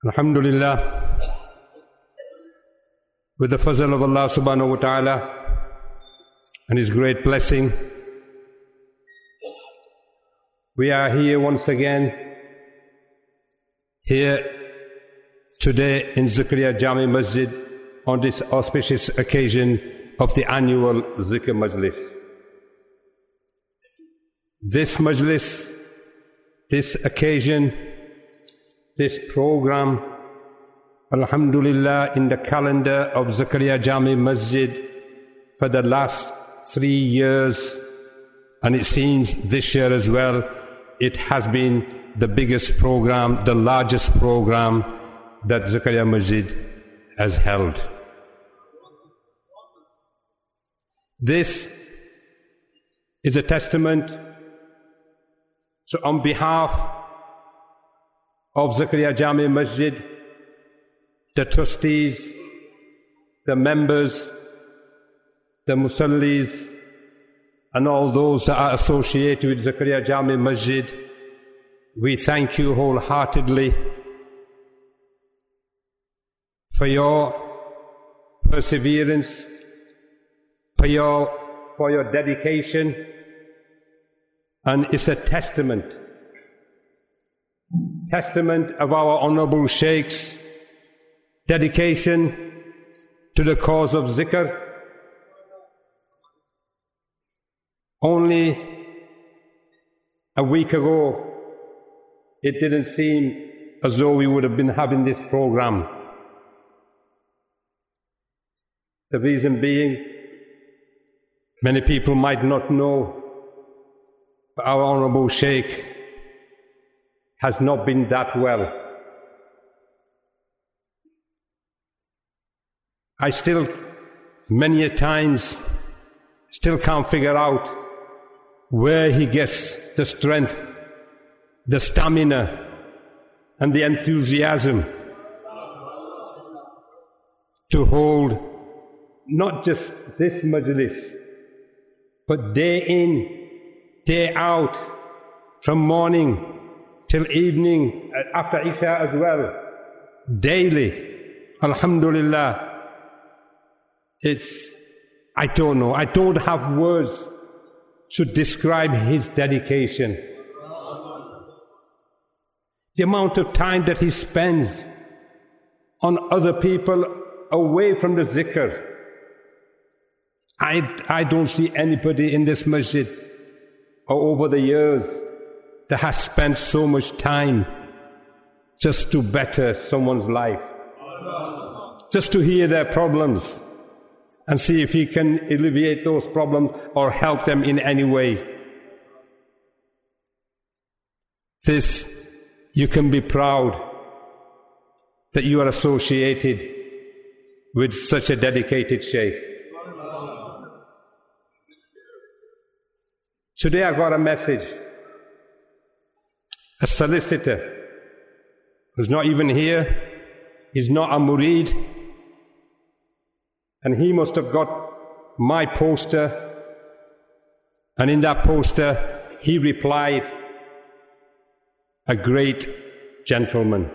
Alhamdulillah, with the fazl of Allah subhanahu wa ta'ala and His great blessing, we are here once again, here today in Zakaria Jami Masjid on this auspicious occasion of the annual Zikr Majlis. This Majlis, this occasion, this program, Alhamdulillah, in the calendar of Zakaria Jami Masjid for the last 3 years, and it seems this year as well, it has been the biggest program, the largest program that Zakaria Masjid has held. This is a testament. So on behalf of Zakaria Jami Masjid, the trustees, the members, the musallis, and all those that are associated with Zakaria Jami Masjid, we thank you wholeheartedly for your perseverance, for your dedication, and it's a testament of our honorable sheikhs' dedication to the cause of zikr. Only a week ago, it didn't seem as though we would have been having this program. The reason being, many people might not know, but our honorable sheikh has not been that well. I still, many a times, still can't figure out where he gets the strength, the stamina, and the enthusiasm to hold not just this majlis, but day in, day out, from morning till evening, after Isha as well, daily. Alhamdulillah. I don't know, I don't have words to describe his dedication. The amount of time that he spends on other people away from the zikr. I don't see anybody in this masjid or over the years that has spent so much time just to better someone's life, just to hear their problems and see if he can alleviate those problems or help them in any way. This, you can be proud that you are associated with such a dedicated sheikh. Today I got a message. A solicitor who's not even here, he's not a murid, and he must have got my poster, and in that poster he replied, "A great gentleman."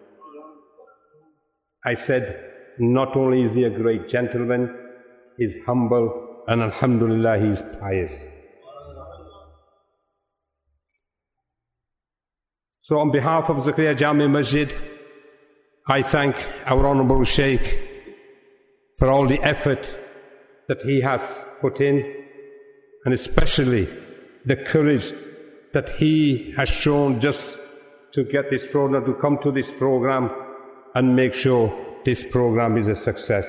I said, not only is he a great gentleman, he's humble, and alhamdulillah, he's pious. So on behalf of Zakaria Jami Masjid, I thank our Honorable Sheikh for all the effort that he has put in, and especially the courage that he has shown just to get this program, to come to this program and make sure this program is a success.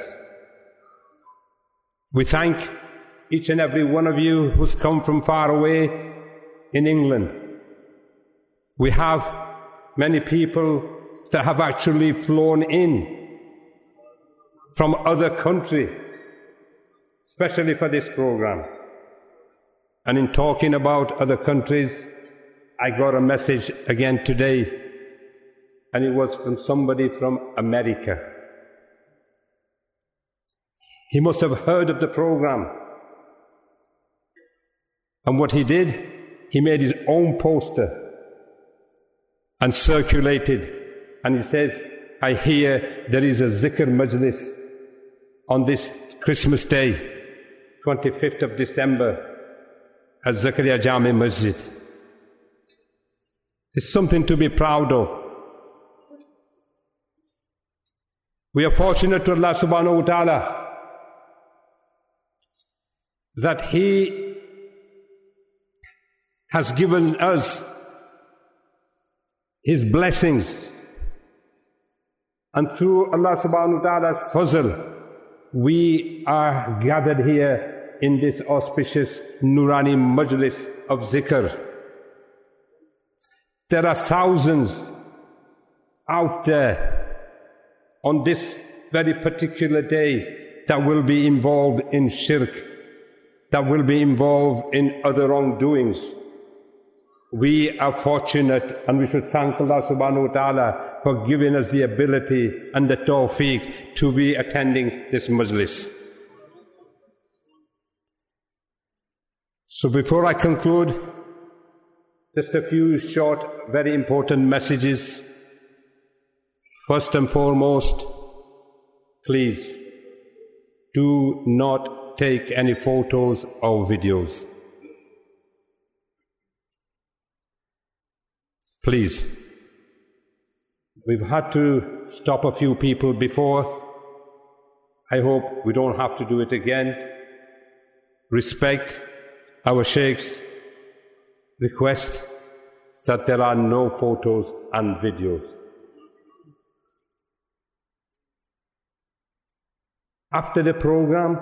We thank each and every one of you who's come from far away in England. We have many people that have actually flown in from other countries, especially for this program. And in talking about other countries, I got a message again today, and it was from somebody from America. He must have heard of the program. And what he did, he made his own poster and circulated, and he says, I hear there is a zikr majlis on this Christmas Day, 25th of December, at Zakaria Jami Masjid. It's something to be proud of. We are fortunate to Allah subhanahu wa ta'ala that He has given us His blessings, and through Allah subhanahu wa ta'ala's fazl, we are gathered here in this auspicious Nurani Majlis of Zikr. There are thousands out there on this very particular day that will be involved in shirk, that will be involved in other wrongdoings. We are fortunate, and we should thank Allah subhanahu wa ta'ala for giving us the ability and the tawfiq to be attending this majlis. So before I conclude, just a few short, very important messages. First and foremost, please do not take any photos or videos. Please. We've had to stop a few people before. I hope we don't have to do it again. Respect our sheikh's request that there are no photos and videos. After the program,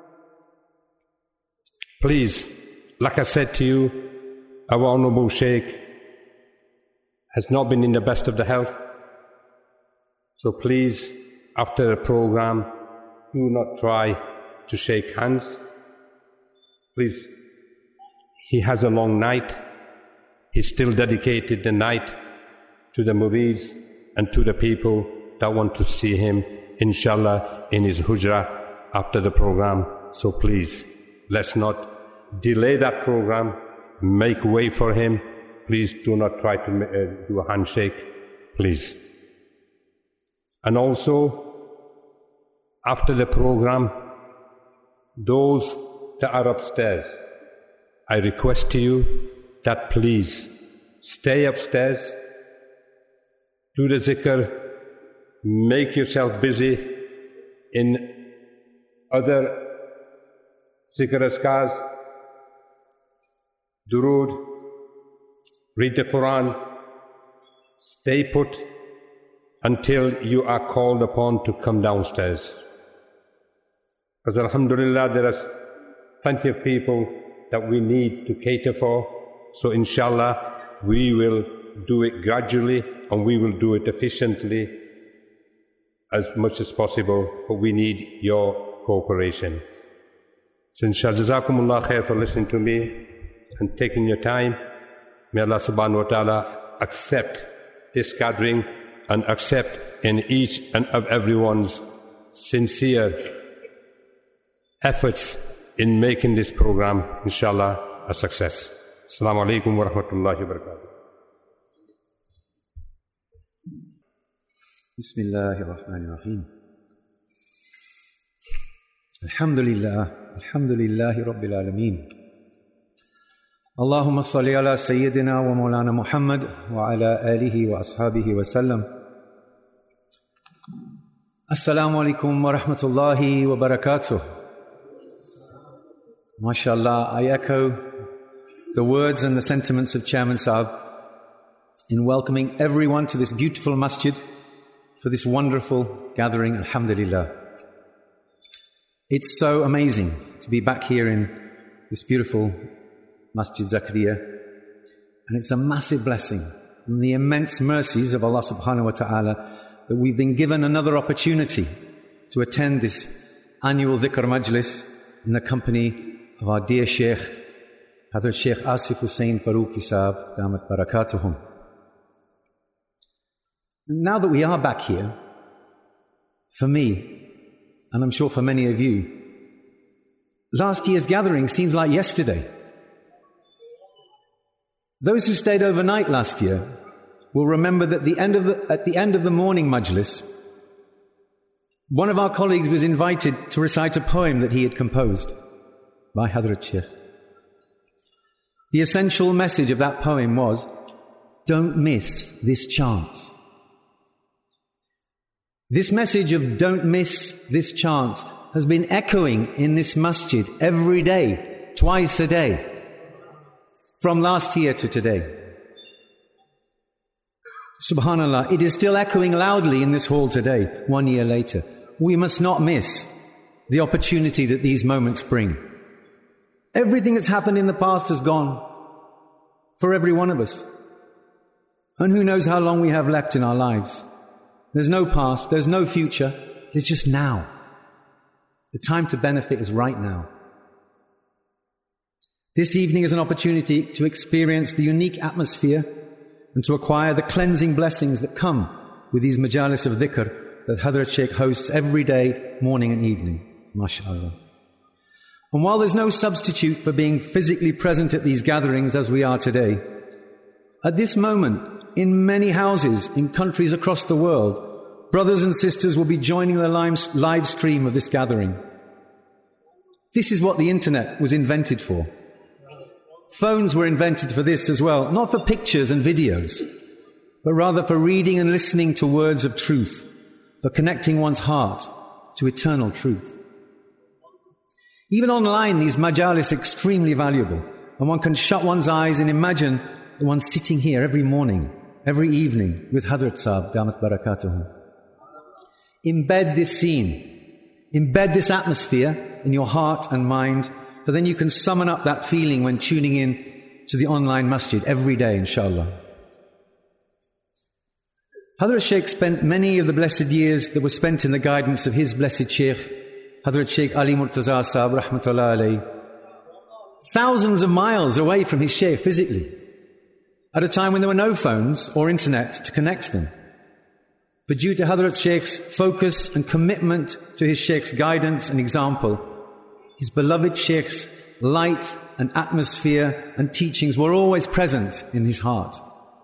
please, like I said to you, our Honorable Sheikh has not been in the best of the health. So please, after the program, do not try to shake hands. Please, he has a long night. He still dedicated the night to the murids and to the people that want to see him, inshallah, in his hujrah after the program. So please, let's not delay that program. Make way for him. Please do not try to do a handshake, please. And also, after the program, those that are upstairs, I request to you that please stay upstairs, do the zikr, make yourself busy in other zikr azkars, durood, read the Quran, stay put until you are called upon to come downstairs. Because alhamdulillah, there are plenty of people that we need to cater for. So inshallah, we will do it gradually and we will do it efficiently as much as possible, but we need your cooperation. So inshallah, jazakumullah khair for listening to me and taking your time. May Allah subhanahu wa ta'ala accept this gathering and accept in each and of everyone's sincere efforts in making this program, inshallah, a success. Assalamu alaikum wa rahmatullahi wa barakatuh. Bismillahir Rahmanir Rahim. Alhamdulillahi Rabbil Alameen. Allahumma salli ala Sayyidina wa Mawlana Muhammad wa ala alihi wa ashabihi wa sallam. Assalamu alaikum wa rahmatullahi wa barakatuh. MashaAllah, I echo the words and the sentiments of Chairman Saab in welcoming everyone to this beautiful masjid for this wonderful gathering, alhamdulillah. It's so amazing to be back here in this beautiful Masjid Zakaria, and it's a massive blessing and the immense mercies of Allah subhanahu wa ta'ala that we've been given another opportunity to attend this annual dhikr majlis in the company of our dear Sheikh, Hazrat Sheikh Asif Hussain Farooqi Saab, Damat Barakatuhum. Now that we are back here, for me, and I'm sure for many of you, last year's gathering seems like yesterday. Those who stayed overnight last year will remember that at the end of the morning majlis, One of our colleagues was invited to recite a poem that he had composed by Hazrat Sheikh. The essential message of that poem was, don't miss this chance. This message of don't miss this chance has been echoing in this masjid every day, twice a day, from last year to today. Subhanallah, it is still echoing loudly in this hall today, 1 year later. We must not miss the opportunity that these moments bring. Everything that's happened in the past has gone for every one of us. And who knows how long we have left in our lives. There's no past, there's no future, there's just now. The time to benefit is right now. This evening is an opportunity to experience the unique atmosphere and to acquire the cleansing blessings that come with these majalis of dhikr that Hazrat Sheikh hosts every day, morning and evening. MashaAllah. And while there's no substitute for being physically present at these gatherings as we are today, at this moment, in many houses in countries across the world, brothers and sisters will be joining the live stream of this gathering. This is what the internet was invented for. Phones were invented for this as well, not for pictures and videos, but rather for reading and listening to words of truth, for connecting one's heart to eternal truth. Even online, these majalis are extremely valuable, and one can shut one's eyes and imagine that one's sitting here every morning, every evening with Hazrat Sahib, Damat Barakatuhu. Embed this scene, embed this atmosphere in your heart and mind, but then you can summon up that feeling when tuning in to the online masjid every day, inshallah. Hazrat Sheikh spent many of the blessed years that were spent in the guidance of his blessed Sheikh, Hazrat Sheikh Ali Murtaza Sahib, rahmatullah alayhi, thousands of miles away from his Sheikh physically, at a time when there were no phones or internet to connect them. But due to Hazrat Sheikh's focus and commitment to his Sheikh's guidance and example, his beloved Sheikh's light and atmosphere and teachings were always present in his heart.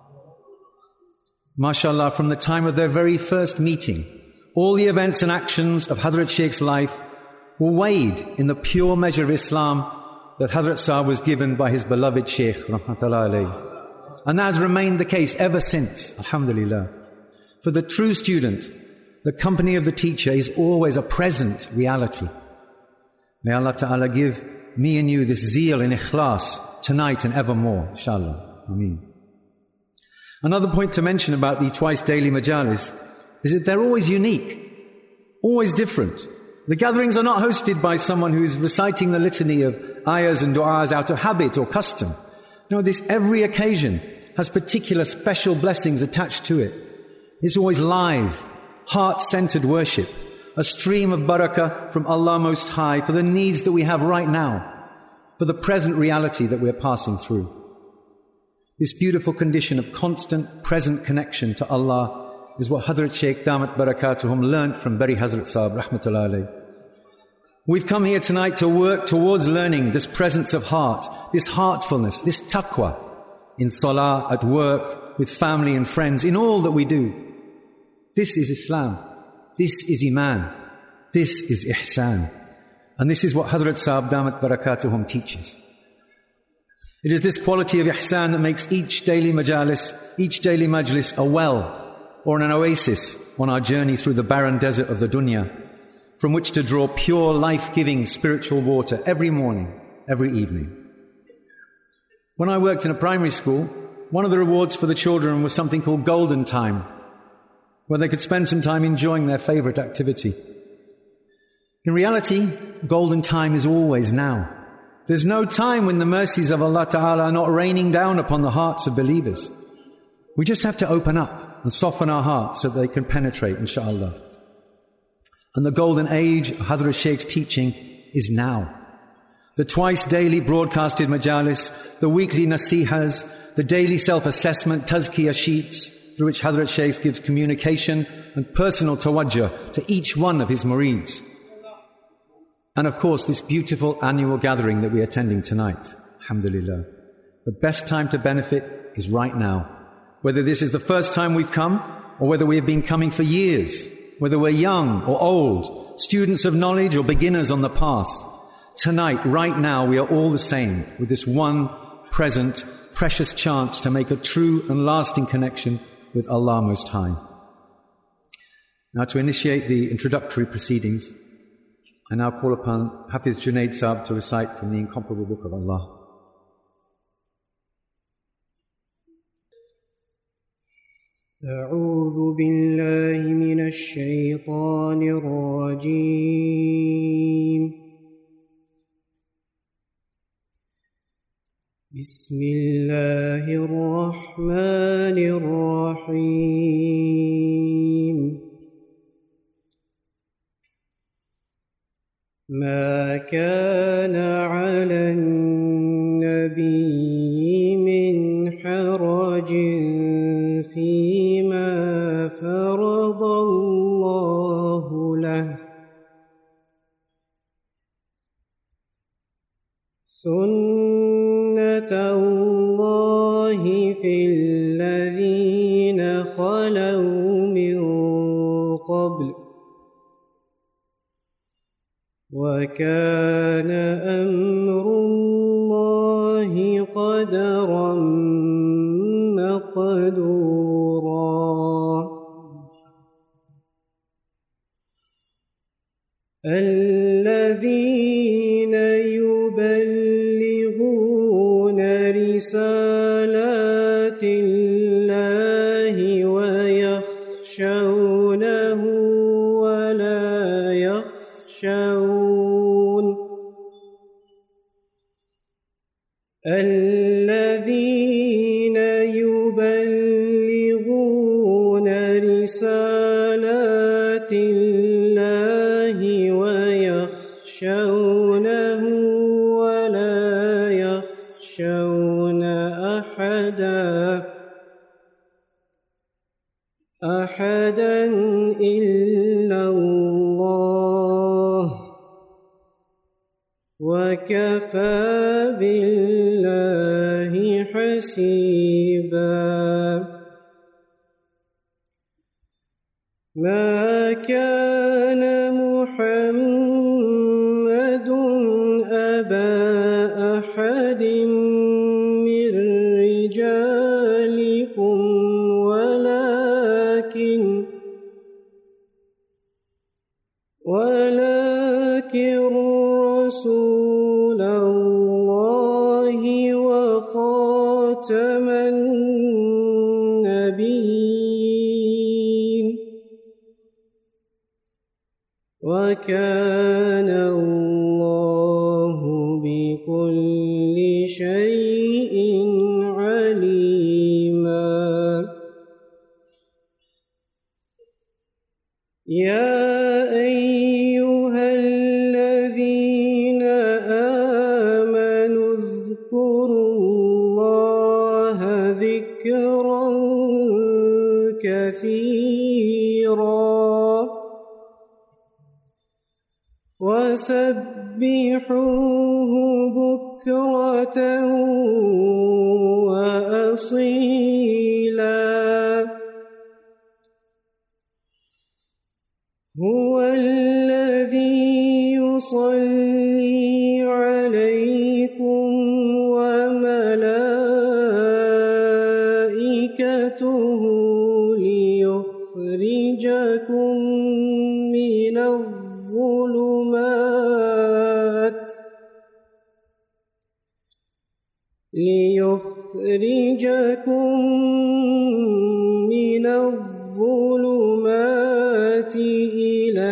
MashaAllah, from the time of their very first meeting, all the events and actions of Hazrat Sheikh's life were weighed in the pure measure of Islam that Hazrat Sahib was given by his beloved Sheikh, rahmatullah alayhi. And that has remained the case ever since, alhamdulillah. For the true student, the company of the teacher is always a present reality. May Allah Ta'ala give me and you this zeal and ikhlas tonight and evermore, inshallah. Ameen. Another point to mention about the twice daily majalis is that they're always unique, always different. The gatherings are not hosted by someone who's reciting the litany of ayahs and du'as out of habit or custom. No, every occasion has particular special blessings attached to it. It's always live, heart-centered worship, a stream of barakah from Allah Most High for the needs that we have right now, for the present reality that we're passing through. This beautiful condition of constant, present connection to Allah is what Hazrat Sheikh Damat Barakatuhum learnt from Bari Hazrat Sahib, rahmatullah alayhi. We've come here tonight to work towards learning this presence of heart, this heartfulness, this taqwa, in salah, at work, with family and friends, in all that we do. This is Islam. This is Iman. This is Ihsan. And this is what Hazrat Sahib Damat Barakatuhum teaches. It is this quality of Ihsan that makes each daily majalis, each daily majlis a well or an oasis on our journey through the barren desert of the dunya, from which to draw pure, life-giving spiritual water every morning, every evening. When I worked in a primary school, one of the rewards for the children was something called Golden Time, where they could spend some time enjoying their favourite activity. In reality, Golden Time is always now. There's no time when the mercies of Allah Ta'ala are not raining down upon the hearts of believers. We just have to open up and soften our hearts so that they can penetrate, inshaAllah. And the golden age of Hazrat Sheikh's teaching is now. The twice daily broadcasted majalis, the weekly nasihas, the daily self-assessment, tazkiyah sheets, through which Hazrat Sheikh gives communication and personal tawajjuh to each one of his murids. And of course, this beautiful annual gathering that we're attending tonight. Alhamdulillah. The best time to benefit is right now. Whether this is the first time we've come, or whether we have been coming for years, whether we're young or old, students of knowledge or beginners on the path. Tonight, right now, we are all the same, with this one present, precious chance to make a true and lasting connection with Allah Most High. Now, to initiate the introductory proceedings, I now call upon Hafiz Junaid Saab to recite from the incomparable Book of Allah. أعوذ بالله من الشيطان الرجيم بسم الله الرحمن الرحيم ما كان على النبي من حرج فيما فرض الله له سنة الله في الذين خلوا من قبل وكان أمر الله قدرا مقدورا الذين يبلغون رسالات الله ويخشونه ولا يخشون الذين يبلغون رسالات الله ويخشونه ولا يخشون أحدا إلا الله وكفى بالله حسيبا ما كان محمد أبا أحد من رجالكم ولكن رسول الله وخاتم النبيين وكان الله بكل شيء عليما يا أيها الذين آمنوا اذكروا الله ذكرا كثيرا وسبحوه بكرة وأصيلا هو الذي يصلي عليكم وملائكته ليخرجكم من الظلمات إلى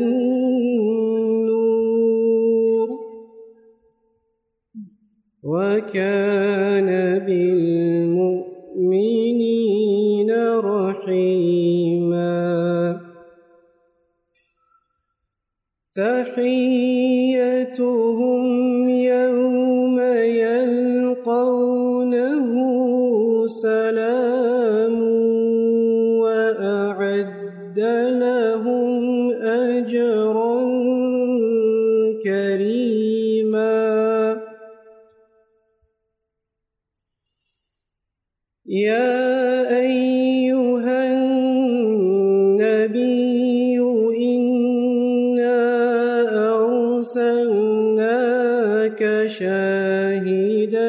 النور وكان بالمؤمنين رحيما تحيتهم يوم يلقونه سلام وأعد لهم أجرا كريما يا أيها النبي شاهدا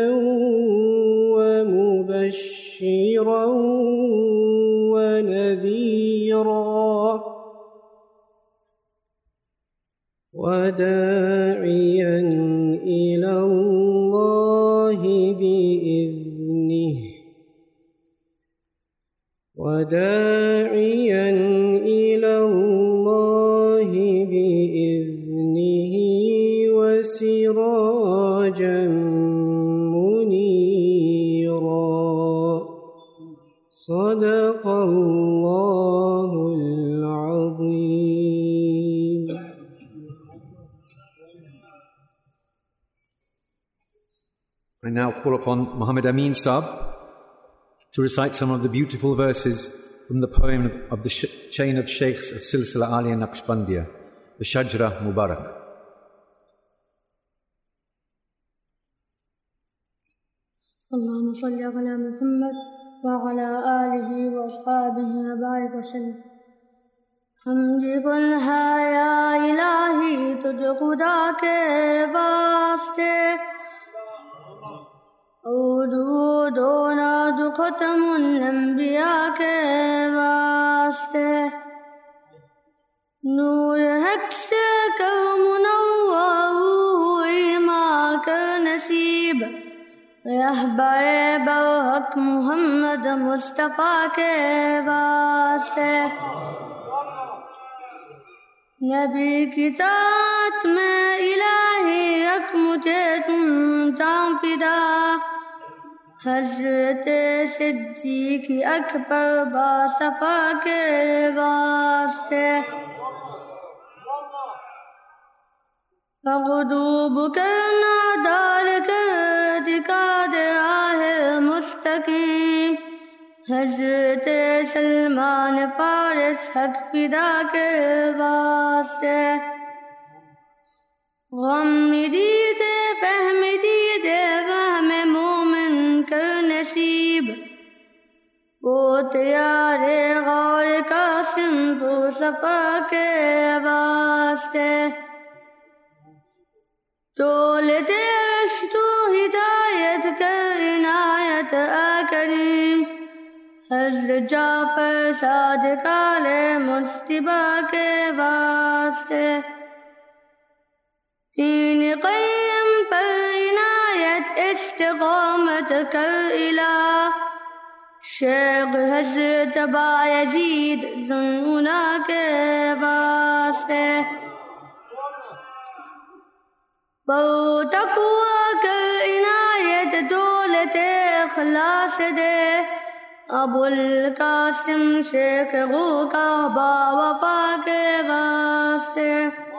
ومبشرا ونذيرا وداعيا إلى الله بإذنه وسراجا منيرا. صدق الله العظيم. I now call upon Muhammad Amin Saab to recite some of the beautiful verses from the poem of the chain of sheikhs of Silsila Aliya Naqshbandiya, the Shajra Mubarak. اللهم صل على محمد وعلى آله وأصحابه وبارك وسلم. حمد کن ہے یا الہی تجھ خدا کے واسطے، درود و ناد ختم الانبیاء کے واسطے، نور حق سے کر منور ایمان کر نصیب، رہبر برحق محمد مصطفیٰ کے واسطے، نبی کی ذات میں الہی رکھ مجھے تم جان فدا، حضرت صدیق اکبر باصفا کے واسطے، مغلوب کرنا ڈال کر دکھا دے راہ مستقیم، حضرت سلمان فارس حق فدا کے واسطے، غم دیدے فہم دیدے غم مومن کر نصیب، وہ تیارے غور قاسم تو صفا کے واسطے، تول دیش تو ہدایت کر عنایت کریم، حضرت جعفر صادق علیہ مجتبی کے واسطے، دین قیم پر عنایت استقامت کر الہ، شیخ حضرت بایزید ذوالعلا کے واسطے، بہو تقوی کر عنایت دولت اخلاص دے، ابو القاسم شیخ غوثا با وفا کے واسطے،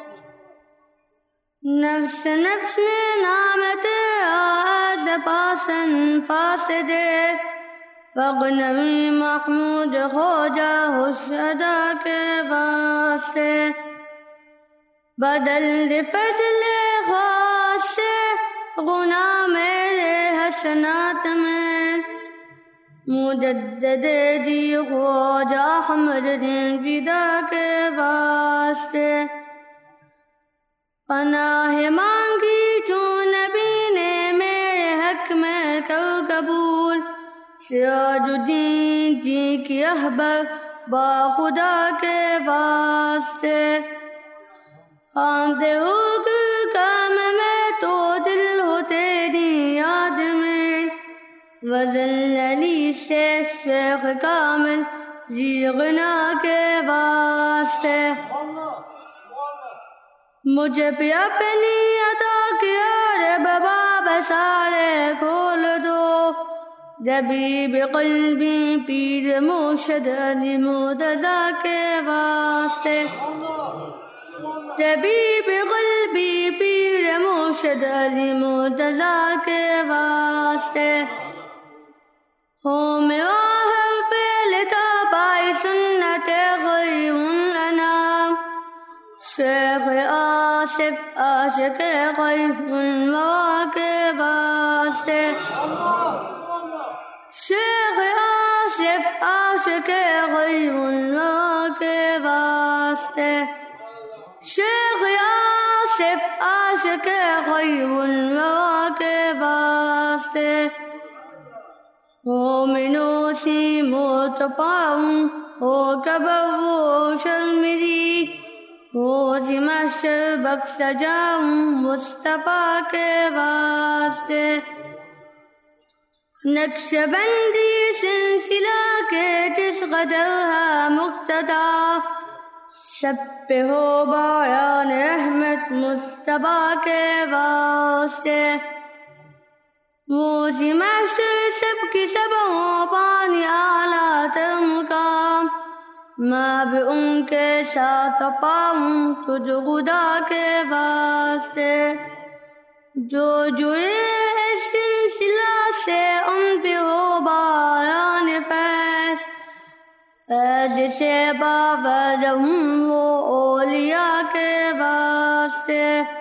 نفس نفس نے نام تیرا پاسن فاسدے، فغنوی محمود خواجہ حشدا کے واسطے، بدل دے فضل خاص سے گناہ میرے حسنات میں، مجدد دی خواجہ احمد دین فدا کے واسطے، پناہ مانگی جو نبی نے میرے حق میں کر قبول، سراج الدین جی کی رہبر با خدا کے واسطے، آندے ہو کام میں تو دل ہو تیری یاد میں، وزن علی سے شیخ کامل زیغنا کے واسطے، مجھے بھی اپنی عطا کیا رب باب سارے کھول دو، جبیب قلبی پیر مرشد علی مرتضیٰ کے واسطے، جبیب قلبی پیر مرشد علی مرتضیٰ کے واسطے، ہو میرا ہر فعل تابع سنت غیر الانام، شیخ آصف عاشق غیر الورا کے واسطے، شیخ آصف عاشق غیر الورا کے واسطے، شیخ آصف عاشق के खैर वरा के वास्ते मोमिनों सी मौत पाऊं हो कबर वो शर्मिरी हो महशर बख्श जाऊं मुस्तफा के वास्ते नक्शबंदी सिलसिला के जिस कदर है मुक्तदा सब पे हो बयान अहमद मुस्तफा के वास्ते मोजी महशर सबकी सब हो पानी आला तर मुकाम मैं भी उनके साथ पाऊं तुझ खुदा के वास्ते जो जुड़े इस सिलसिला से उन पे हो बयान फैज़ से बावद हूँ वो औलिया के वास्ते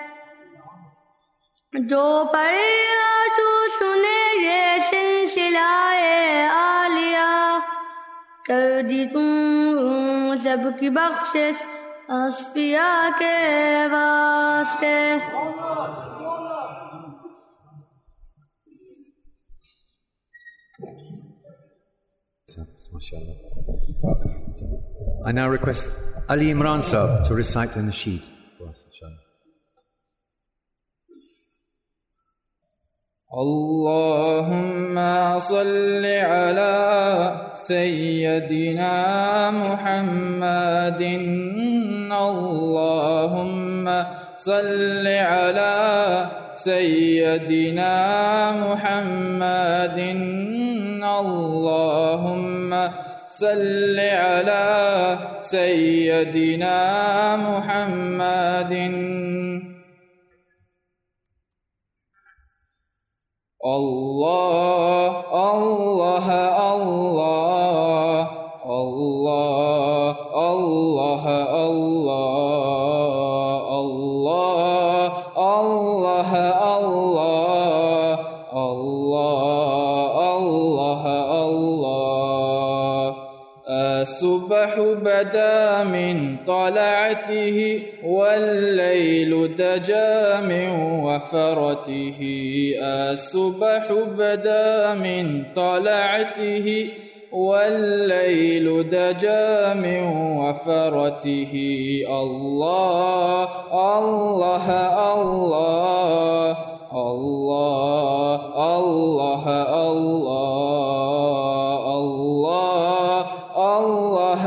जो पढ़े जो सुने ये सिलसिलाए आलिया कर दी तुम सबकी बख्शिश असफिया के वास्ते I now request Ali Imran Sahib to recite the nasheed for us, inshallah. اللهم صل على سيدنا محمد اللهم صل على سيدنا محمد اللهم صل على سيدنا محمد الله الله الله الله الله الله الله الله الله الله الصبح بدا من طلعته والليل دجا من وفرته الصبح بدا من طلعته والليل دجا من وفرته الله الله الله الله الله الله الله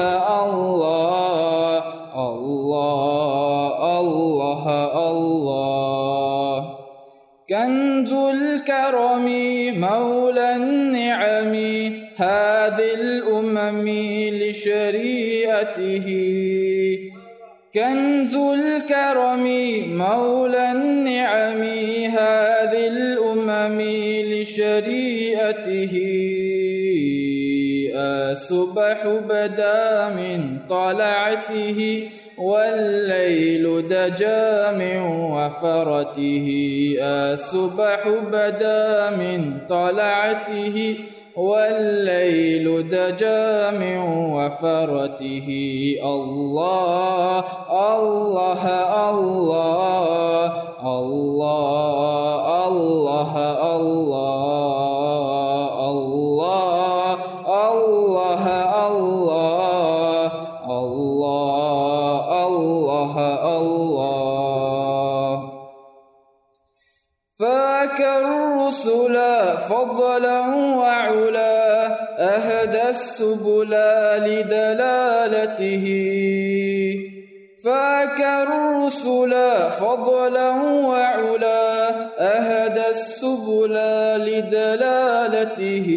الله الله كنز الكرم مولى النعم هذه الأمم لشريعته كنز الكرم مولى النعم هذه الأمم لشريعته الصبح بدا من طلعته والليل دجا من وفرته الصبح بدا من طلعته والليل دجا من وفرته الله الله الله الله الله الله الله الله الله الله فاك الرسل فضلا وعلا أهدى السبل لدلالته فاك الرسل فضلا وعلا أهدى السبل لدلالته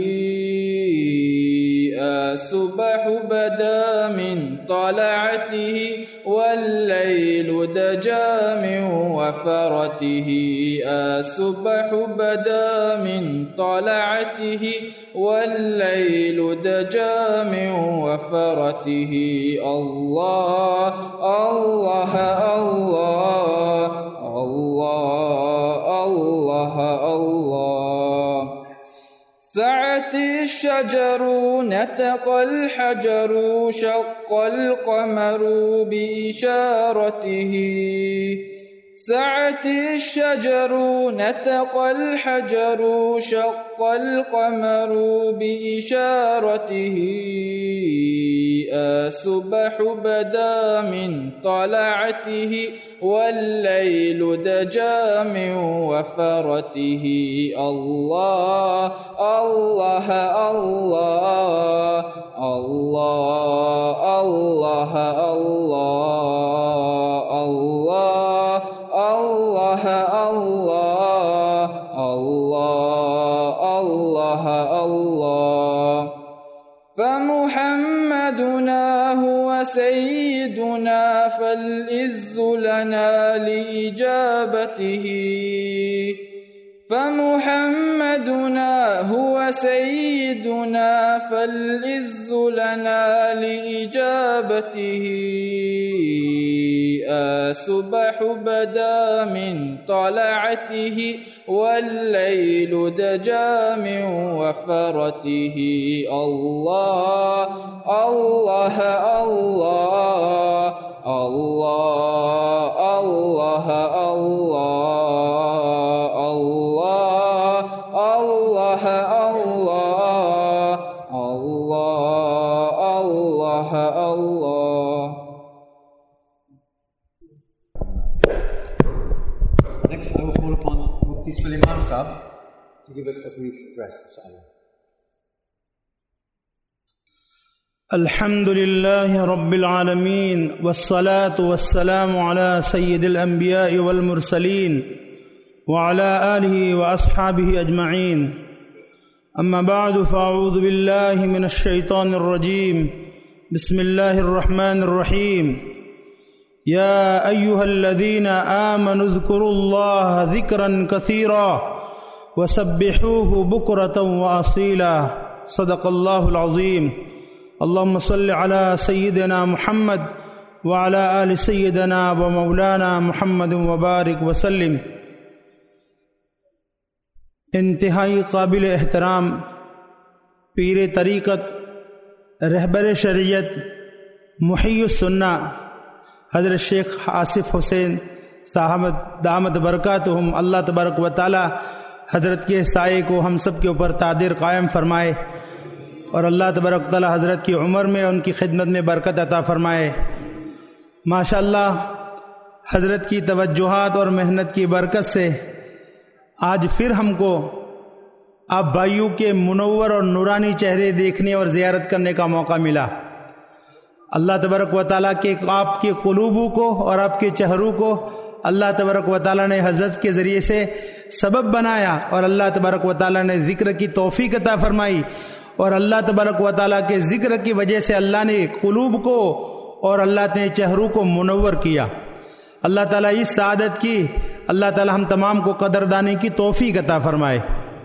الصبح بدا من طلعته والليل دجا من وفرته الصبح بدا من طلعته والليل دجا من وفرته الله الله الله الله الله الله سعت الشجر نتق الحجر شق القمر بإشارته سعت الشجر نطق الحجر شق القمر بإشارته الصبح بدا من طلعته والليل دجا من وفرته الله الله الله الله الله الله الله الله الله الله الله فمحمدنا هو سيدنا فالعز لنا لإجابته فمحمدنا هو سيدنا فالعز لنا لإجابته الصبح بدا من طلعته والليل دجا من وفرته الله الله الله الله الله الله الله الله الله. Next, I will call upon Mufti Sulaiman Sahab to give us a brief address, inshallah. الحمد لله رب العالمين والصلاة والسلام على سيد الأنبياء والمرسلين وعلى آله وأصحابه أجمعين أما بعد فأعوذ بالله من الشيطان الرجيم بسم الله الرحمن الرحيم يا أيها الذين آمنوا اذكروا الله ذكرا كثيرا وسبحوه بكرة وأصيلا صدق الله العظيم اللهم صل على سيدنا محمد وعلى آل سيدنا ومولانا محمد وبارك وسلم. انتہائی قابل احترام پیر طریقت رہبر شریعت محی السنہ حضرت شیخ آصف حسین صاحب دامت برکاتہم، اللہ تبارک و تعالی حضرت کے سائے کو ہم سب کے اوپر تعدیر قائم فرمائے اور اللہ تبارک و تعالی حضرت کی عمر میں ان کی خدمت میں برکت عطا فرمائے. ماشاءاللہ حضرت کی توجہات اور محنت کی برکت سے آج پھر ہم کو آپ بھائیوں کے منور اور نورانی چہرے دیکھنے اور زیارت کرنے کا موقع ملا. اللہ تبارک و تعالیٰ کے آپ کے قلوبوں کو اور آپ کے چہروں کو اللہ تبارک و تعالیٰ نے حضرت کے ذریعے سے سبب بنایا اور اللہ تبارک و تعالیٰ نے ذکر کی توفیق عطا فرمائی اور اللہ تبارک و تعالیٰ کے ذکر کی وجہ سے اللہ نے قلوب کو اور اللہ نے چہروں کو منور کیا. اللہ تعالیٰ اس سعادت کی اللہ تعالیٰ ہم تمام کو قدردانی کی توفیق عطا فرمائے.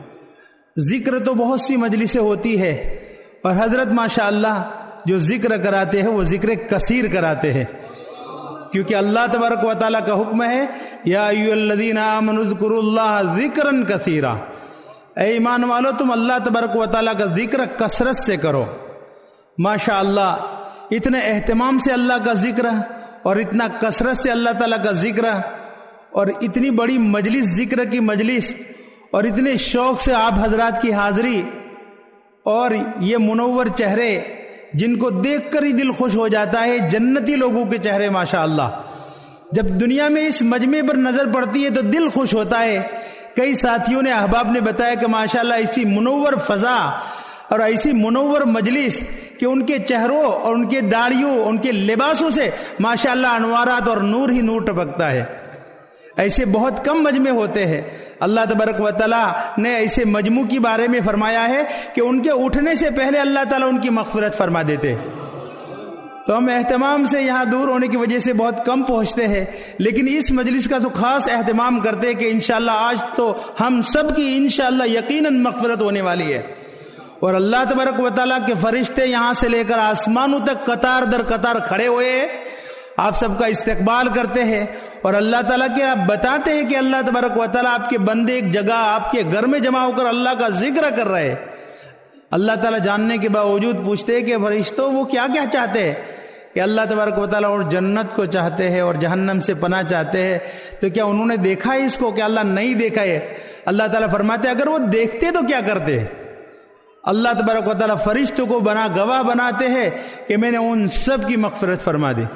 ذکر تو بہت سی مجلسیں ہوتی ہے اور حضرت ماشاءاللہ جو ذکر کراتے ہیں وہ ذکر کثیر کراتے ہیں، کیونکہ اللہ تبارک و تعالیٰ کا حکم ہے یا ایھا الذین آمنوا اذکروا اللہ ذکرا کثیرا، اے ایمان والو تم اللہ تبارک و تعالیٰ کا ذکر کثرت سے کرو. ماشاءاللہ اتنے اہتمام سے اللہ کا ذکر اور اتنا کثرت سے اللہ تعالیٰ کا ذکر اور اتنی بڑی مجلس ذکر کی مجلس اور اتنے شوق سے آپ حضرات کی حاضری اور یہ منور چہرے جن کو دیکھ کر ہی دل خوش ہو جاتا ہے، جنتی لوگوں کے چہرے ماشاءاللہ جب دنیا میں اس مجمع پر نظر پڑتی ہے تو دل خوش ہوتا ہے. کئی ساتھیوں نے احباب نے بتایا کہ ماشاءاللہ ایسی منور فضا اور ایسی منور مجلس کہ ان کے چہروں اور ان کے داڑھیوں ان کے لباسوں سے ماشاءاللہ انوارات اور نور ہی نور ٹپکتا ہے. ایسے بہت کم مجمع ہوتے ہیں. اللہ تبارک و تعالیٰ نے ایسے مجموع کے بارے میں فرمایا ہے کہ ان کے اٹھنے سے پہلے اللہ تعالیٰ ان کی مغفرت فرما دیتے. تو ہم اہتمام سے یہاں دور ہونے کی وجہ سے بہت کم پہنچتے ہیں، لیکن اس مجلس کا تو خاص اہتمام کرتے ہیں کہ انشاءاللہ آج تو ہم سب کی انشاءاللہ یقیناً مغفرت ہونے والی ہے اور اللہ تبارک و تعالیٰ کے فرشتے یہاں سے لے کر آسمانوں تک قطار در قطار کھڑے ہوئے ہیں، آپ سب کا استقبال کرتے ہیں اور اللہ تعالیٰ کے آپ بتاتے ہیں کہ اللہ تبارک و تعالیٰ آپ کے بندے ایک جگہ آپ کے گھر میں جمع ہو کر اللہ کا ذکر کر رہے ہیں. اللہ تعالیٰ جاننے کے باوجود پوچھتے ہیں کہ فرشتوں وہ کیا کیا چاہتے ہیں. کہ اللہ تبارک و تعالیٰ اور جنت کو چاہتے ہیں اور جہنم سے پناہ چاہتے ہیں، تو کیا انہوں نے دیکھا ہے اس کو کہ اللہ نہیں دیکھا ہے؟ اللہ تعالیٰ فرماتے اگر وہ دیکھتے تو کیا کرتے؟ اللہ تبارک و تعالیٰ فرشتوں کو گواہ بناتے ہیں کہ میں نے ان سب کی مغفرت فرما دی۔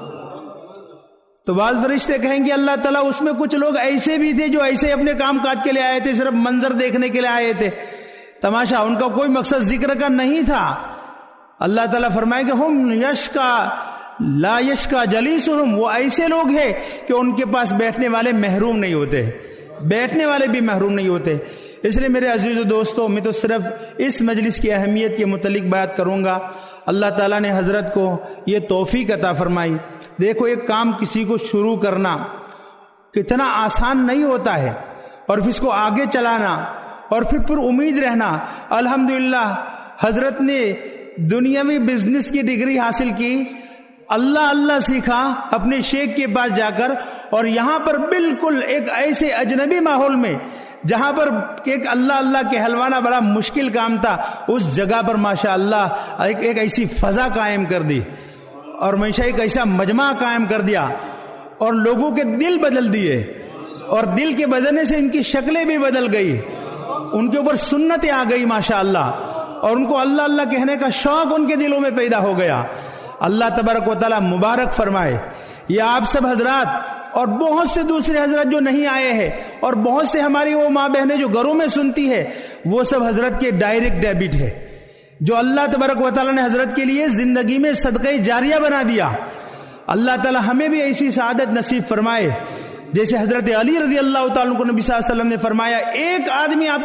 تو بعض فرشتے کہیں گے اللہ تعالیٰ اس میں کچھ لوگ ایسے بھی تھے جو ایسے اپنے کام کاج کے لیے آئے تھے، صرف منظر دیکھنے کے لیے آئے تھے، تماشا، ان کا کوئی مقصد ذکر کا نہیں تھا۔ اللہ تعالیٰ فرمائے کہ ہم یشکا لا یشکا جلیسہم، وہ ایسے لوگ ہیں کہ ان کے پاس بیٹھنے والے محروم نہیں ہوتے، بیٹھنے والے بھی محروم نہیں ہوتے۔ اس لیے میرے عزیز و دوستو، میں تو صرف اس مجلس کی اہمیت کے متعلق بات کروں گا۔ اللہ تعالیٰ نے حضرت کو یہ توفیق عطا فرمائی۔ دیکھو، ایک کام کسی کو شروع کرنا کتنا آسان نہیں ہوتا ہے، اور پھر اس کو آگے چلانا اور پھر امید رہنا۔ الحمدللہ حضرت نے دنیاوی بزنس کی ڈگری حاصل کی، اللہ سیکھا اپنے شیخ کے پاس جا کر، اور یہاں پر بالکل ایک ایسے اجنبی ماحول میں جہاں پر ایک اللہ کہلوانا بڑا مشکل کام تھا، اس جگہ پر ماشاءاللہ ایک ایسی فضا قائم کر دی، اور ہمیشہ ایک ایسا مجمع قائم کر دیا، اور لوگوں کے دل بدل دیے، اور دل کے بدلنے سے ان کی شکلیں بھی بدل گئی، ان کے اوپر سنتیں آ گئی ماشاءاللہ، اور ان کو اللہ کہنے کا شوق ان کے دلوں میں پیدا ہو گیا۔ اللہ تبارک و تعالیٰ مبارک فرمائے۔ یہ آپ سب حضرات اور بہت سے دوسرے حضرات جو نہیں آئے ہیں، اور بہت سے ہماری وہ ماں بہنیں جو گھروں میں سنتی ہے، وہ سب حضرت کے ڈائریکٹ ڈیبٹ ہے، جو اللہ تبارک و تعالیٰ نے حضرت کے لیے زندگی میں صدقہ جاریہ بنا دیا۔ اللہ تعالیٰ ہمیں بھی ایسی سعادت نصیب فرمائے جیسے حضرت علی رضی اللہ تعالیٰ کو نبی صلی اللہ علیہ وسلم نے فرمایا، ایک آدمی آپ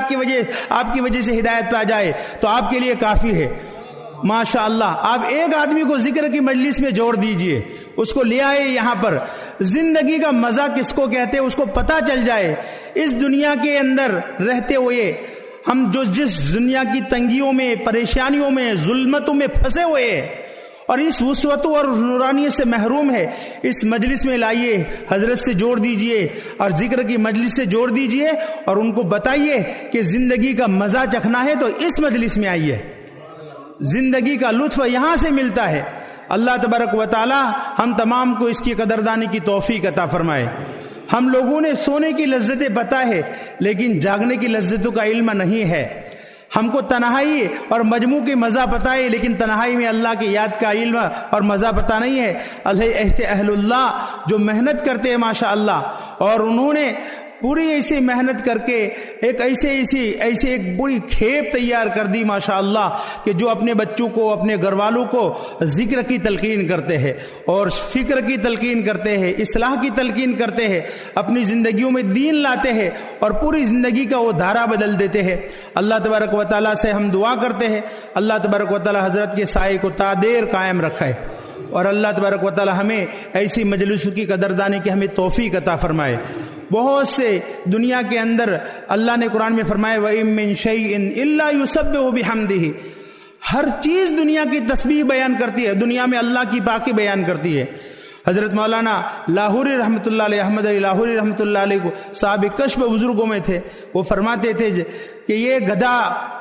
کی وجہ سے ہدایت پہ آ جائے تو آپ کے لیے کافی ہے۔ ماشاءاللہ، آپ ایک آدمی کو ذکر کی مجلس میں جوڑ دیجئے، اس کو لے آئے یہاں پر، زندگی کا مزہ کس کو کہتے ہیں اس کو پتہ چل جائے۔ اس دنیا کے اندر رہتے ہوئے ہم جو جس دنیا کی تنگیوں میں، پریشانیوں میں، ظلمتوں میں پھنسے ہوئے اور اس وسعتوں اور نورانیت سے محروم ہے، اس مجلس میں لائیے، حضرت سے جوڑ دیجئے اور ذکر کی مجلس سے جوڑ دیجئے، اور ان کو بتائیے کہ زندگی کا مزہ چکھنا ہے تو اس مجلس میں آئیے، زندگی کا لطف یہاں سے ملتا ہے۔ اللہ تبارک و تعالی ہم تمام کو اس کی قدردانی کی توفیق عطا فرمائے۔ ہم لوگوں نے سونے کی لذتیں پتہ ہے، لیکن جاگنے کی لذتوں کا علم نہیں ہے۔ ہم کو تنہائی اور مجموع کی مزہ پتہ ہے، لیکن تنہائی میں اللہ کی یاد کا علم اور مزہ پتہ نہیں ہے۔ ایسے اہل اللہ جو محنت کرتے ہیں ماشاءاللہ، اور انہوں نے پوری ایسی محنت کر کے ایک ایسے ایک بڑی کھیپ تیار کر دی ماشاءاللہ، کہ جو اپنے بچوں کو، اپنے گھر والوں کو ذکر کی تلقین کرتے ہیں، اور فکر کی تلقین کرتے ہیں، اصلاح کی تلقین کرتے ہیں، اپنی زندگیوں میں دین لاتے ہیں، اور پوری زندگی کا وہ دھارا بدل دیتے ہیں۔ اللہ تبارک و تعالیٰ سے ہم دعا کرتے ہیں، اللہ تبارک و تعالیٰ حضرت کے سائے کو تا دیر قائم رکھے، اور اللہ تبارک و تعالیٰ ہمیں ایسی مجلسوں کی قدردانی کی ہمیں توفیق عطا فرمائے۔ بہت سے دنیا کے اندر اللہ نے قرآن میں فرمایا وَإِن مِّن شَيْءٍ إِلَّا يُسَبِّحُ بِحَمْدِهِ، ہر چیز دنیا کی تسبیح بیان کرتی ہے، دنیا میں اللہ کی پاکی بیان کرتی ہے۔ حضرت مولانا لاہوری رحمۃ اللہ علیہ، احمد علی لاہوری رحمۃ اللہ علیہ کو صاحب کشف بزرگوں میں تھے، وہ فرماتے تھے کہ یہ گدھا،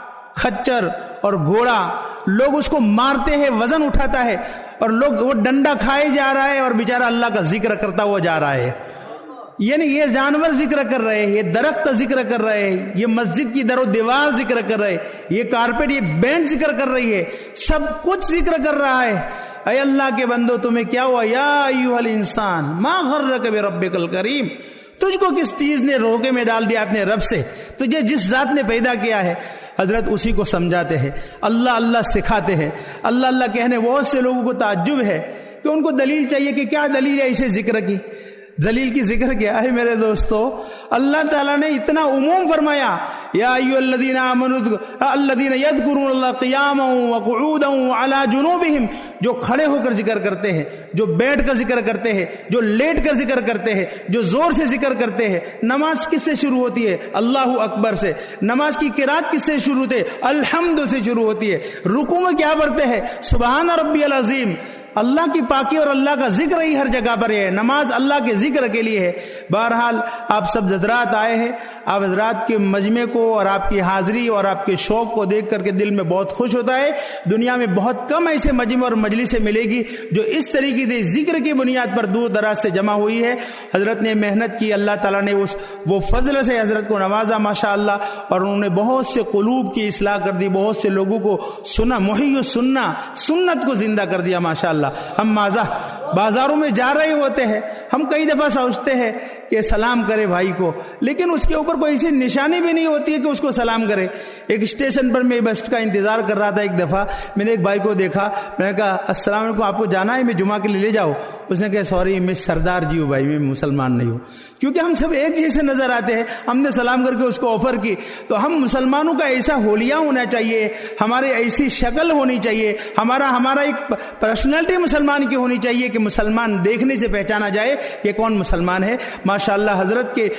خچر اور گھوڑا، لوگ اس کو مارتے ہیں، وزن اٹھاتا ہے، اور لوگ وہ ڈنڈا کھائے جا رہا ہے، اور بیچارہ اللہ کا ذکر کرتا ہوا جا رہا ہے۔ یعنی یہ جانور ذکر کر رہے ہیں، یہ درخت ذکر کر رہے ہیں، یہ مسجد کی در و دیوار ذکر کر رہے ہیں، یہ کارپیٹ، یہ بینچ ذکر کر رہی ہے، سب کچھ ذکر کر رہا ہے۔ اے اللہ کے بندو، تمہیں کیا ہوا؟ یا ایھا الانسان ما غرک بربک الکریم، تجھ کو کس چیز نے روکے میں ڈال دیا اپنے رب سے؟ تجھے جس ذات نے پیدا کیا ہے، حضرت اسی کو سمجھاتے ہیں، اللہ سکھاتے ہیں۔ اللہ کہنے بہت سے لوگوں کو تعجب ہے کہ ان کو دلیل چاہیے کہ کیا دلیل ہے اسے ذکر کی، دلیل کی ذکر کیا ہے میرے دوستو؟ اللہ تعالیٰ نے اتنا عموم فرمایا، یا ایھا الذین آمنوا الذین یذکرون اللہ قیاما وقعودا وعلی جنوبہم، جو کھڑے ہو کر ذکر کرتے ہیں، جو بیٹھ کر ذکر کرتے ہیں، جو لیٹ کر ذکر کرتے ہیں، جو زور سے ذکر کرتے ہیں۔ نماز کس سے شروع ہوتی ہے؟ اللہ اکبر سے۔ نماز کی قرات کس سے شروع ہوتی ہے؟ الحمد سے شروع ہوتی ہے۔ رکوع میں کیا پڑھتے ہیں؟ سبحان ربی العظیم، اللہ کی پاکی اور اللہ کا ذکر ہی ہر جگہ پر ہے. نماز اللہ کے ذکر کے لیے ہے. بہرحال آپ سب حضرات آئے ہیں, آپ حضرات کے مجمع کو اور آپ کی حاضری اور آپ کے شوق کو دیکھ کر کے دل میں بہت خوش ہوتا ہے. دنیا میں بہت کم ایسے مجمع اور مجلسیں ملے گی جو اس طریقے سے ذکر کی بنیاد پر دور دراز سے جمع ہوئی ہے. حضرت نے محنت کی, اللہ تعالیٰ نے وہ فضل سے حضرت کو نوازا ماشاء اللہ, اور انہوں نے بہت سے قلوب کی اصلاح کر دی, بہت سے لوگوں کو محی السنہ سنت کو زندہ کر دیا ماشاء اللہ. ہم بازاروں میں جا رہے ہوتے ہیں, ہم کئی دفعہ سوچتے ہیں کہ سلام کرے بھائی کو, لیکن اس کے اوپر کوئی ایسی نشانی بھی نہیں ہوتی ہے کہ اس کو سلام کرے. ایک اسٹیشن پر میں بس کا انتظار کر رہا تھا, ایک دفعہ میں نے ایک بھائی کو دیکھا, میں نے کہا السلام علیکم, آپ کو جانا ہے, میں جمعہ کے لیے لے جاؤ. اس نے کہا سوری میں سردار جی ہوں بھائی, میں مسلمان نہیں ہوں. کیونکہ ہم سب ایک جیسے نظر آتے ہیں. ہم نے سلام کر کے اس کو آفر کی. تو ہم مسلمانوں کا ایسا حولیہ ہونا چاہیے, ہمارے ایسی شکل ہونی چاہیے, ہمارا ایک پرسنالٹی مسلمان کی ہونی چاہیے کہ مسلمان دیکھنے سے پہچانا جائے کہ کون مسلمان ہے. ماشاءاللہ حضرت کے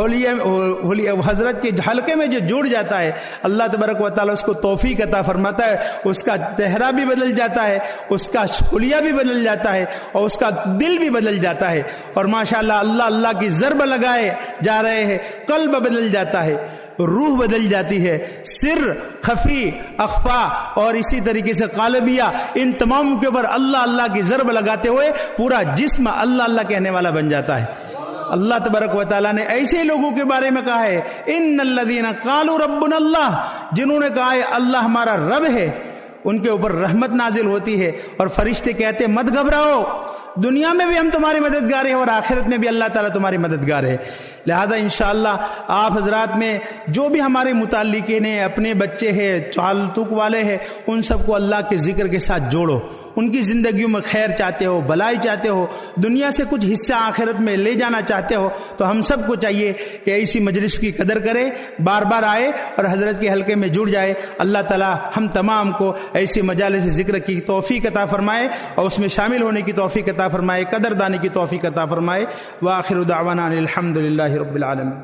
حضرت کے حلقے میں جو جڑ جاتا ہے, اللہ تبارک و تعالیٰ اس کو توفیق عطا فرماتا ہے. اس کا چہرہ بھی بدل جاتا ہے, اس کا حلیہ بھی بدل جاتا ہے, اور اس کا دل بھی بدل جاتا ہے. اور ماشاءاللہ اللہ کی ضرب لگائے جا رہے ہیں, قلب بدل جاتا ہے, روح بدل جاتی ہے, سر خفی اخفا اور اسی طریقے سے قالبیہ, ان تمام کے اوپر اللہ کی ضرب لگاتے ہوئے پورا جسم اللہ کہنے والا بن جاتا ہے. اللہ تبارک و تعالیٰ نے ایسے لوگوں کے بارے میں کہا ہے, ان الذین قالوا ربنا اللہ, جنہوں نے کہا ہے اللہ ہمارا رب ہے, ان کے اوپر رحمت نازل ہوتی ہے اور فرشتے کہتے مت گھبراؤ, دنیا میں بھی ہم تمہارے مددگار ہیں اور آخرت میں بھی اللہ تعالیٰ تمہاری مددگار ہے. لہذا انشاءاللہ آپ حضرات میں جو بھی ہمارے متعلقین ہیں, اپنے بچے ہیں, تعلق والے ہیں, ان سب کو اللہ کے ذکر کے ساتھ جوڑو. ان کی زندگیوں میں خیر چاہتے ہو, بھلائی چاہتے ہو, دنیا سے کچھ حصہ آخرت میں لے جانا چاہتے ہو, تو ہم سب کو چاہیے کہ ایسی مجلس کی قدر کرے, بار بار آئے اور حضرت کے حلقے میں جڑ جائے. اللہ تعالیٰ ہم تمام کو ایسی مجالس ذکر کی توفیق عطا فرمائے اور اس میں شامل ہونے کی توفیق عطا فرمائے, قدر دانی کی توفیق عطا فرمائے. وآخر دعوانا الحمدللہ رب العالمین.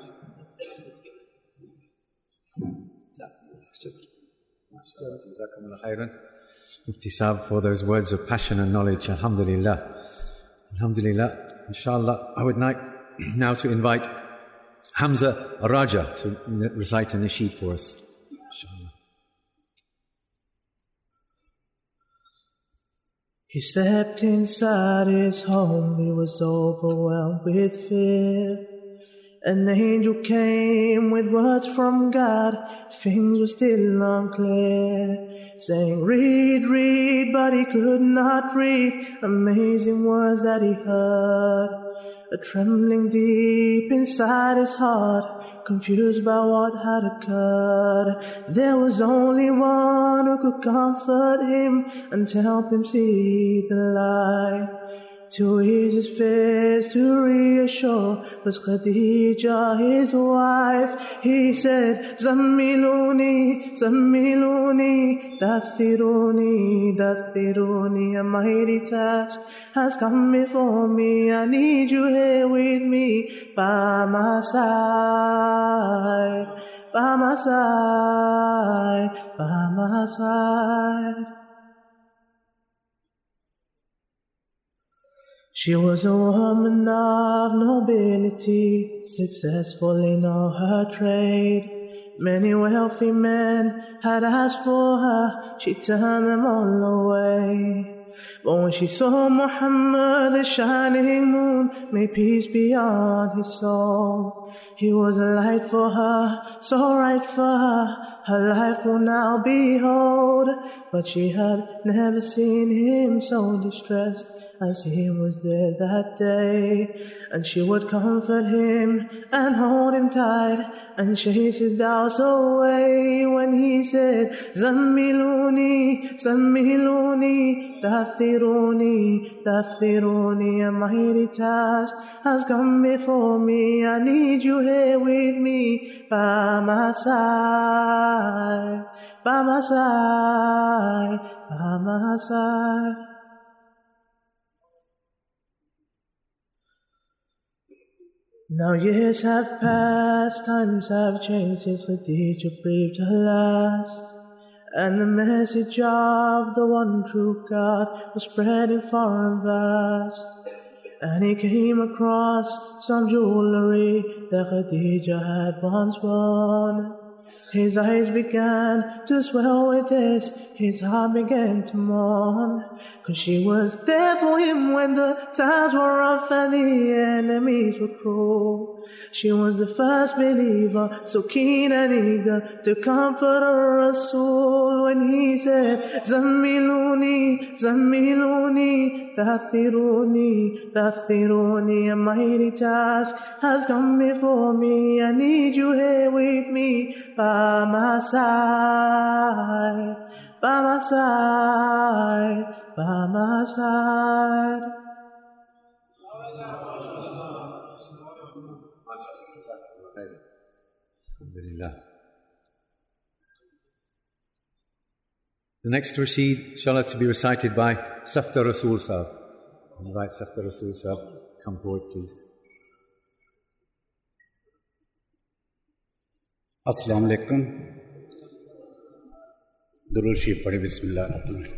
Mufti Saab for those words of passion and knowledge. Alhamdulillah. Alhamdulillah. Inshallah, I would like now to invite Hamza Raja to recite a nasheed for us. Inshallah. He stepped inside his home, he was overwhelmed with fear. An angel came with words from God, things were still unclear, saying, read, read, but he could not read, amazing words that he heard. A trembling deep inside his heart, confused by what had occurred. There was only one who could comfort him and help him see the light. To ease his fears, to reassure, was Khadija, his wife. He said, Zammiluni, Zammiluni, Dathiruni, Dathiruni. A mighty task has come before me. I need you here with me, by my side, by my side, by my side. She was a woman of nobility, successful in all her trade. Many wealthy men had asked for her, she turned them all away. But when she saw Muhammad, the shining moon, may peace be on his soul, he was a light for her, so right for her, her life will now behold. But she had never seen him so distressed as he was there that day. And she would comfort him and hold him tight and chase his doubts away when he said, Zammiluni, Zammiluni, Dathiruni, Dathiruni. A mighty task has come before me. I need you here with me, by my side, by my side, by my side. Now years have passed, times have changed since Khadija breathed her last. and the message of the one true God was spreading far and vast. And he came across some jewelry that Khadija had once worn. His eyes began to swell with this, his heart began to mourn, 'cause she was there for him when the times were rough and the enemies were cruel. She was the first believer, so keen and eager to comfort her Rasul when he said, Zammiluni, Zammiluni, Dathiruni, Dathiruni, a mighty task has come before me. I need you here with me, by my side, by my side, by my side. The next Rasheed, inshallah, to be recited by Safta Rasul Sahib. I invite Safta Rasul Sahib to come forward, please. السلام علیکم. درود شریف پڑھیں. بسم اللہ الرحمن الرحیم.